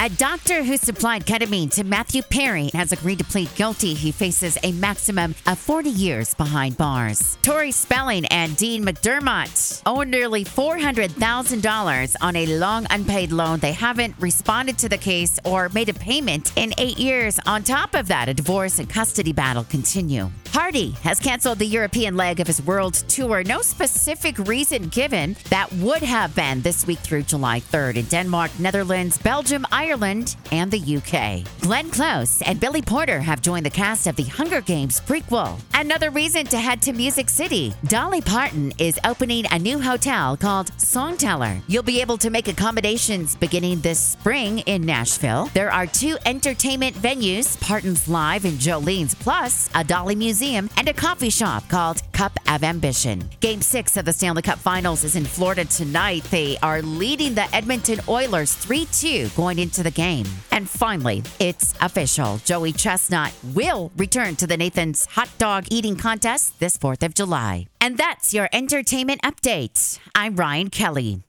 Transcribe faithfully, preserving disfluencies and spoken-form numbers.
A doctor who supplied ketamine to Matthew Perry has agreed to plead guilty. He faces a maximum of forty years behind bars. Tori Spelling and Dean McDermott owe nearly four hundred thousand dollars on a long unpaid loan. They haven't responded to the case or made a payment in eight years. On top of that, a divorce and custody battle continue. Hardy has canceled the European leg of his world tour. No specific reason given. That would have been this week through July third in Denmark, Netherlands, Belgium, Ireland, and the U K. Glenn Close and Billy Porter have joined the cast of the Hunger Games prequel. Another reason to head to Music City. Dolly Parton is opening a new hotel called Songteller. You'll be able to make accommodations beginning this spring in Nashville. There are two entertainment venues, Parton's Live and Jolene's, plus a Dolly Museum and a coffee shop called Cup of Ambition. Game six of the Stanley Cup Finals is in Florida tonight. They are leading the Edmonton Oilers three two going into the game. And finally, it's official. Joey Chestnut will return to the Nathan's Hot Dog Eating Contest this fourth of July. And that's your entertainment update. I'm Ryan Kelly.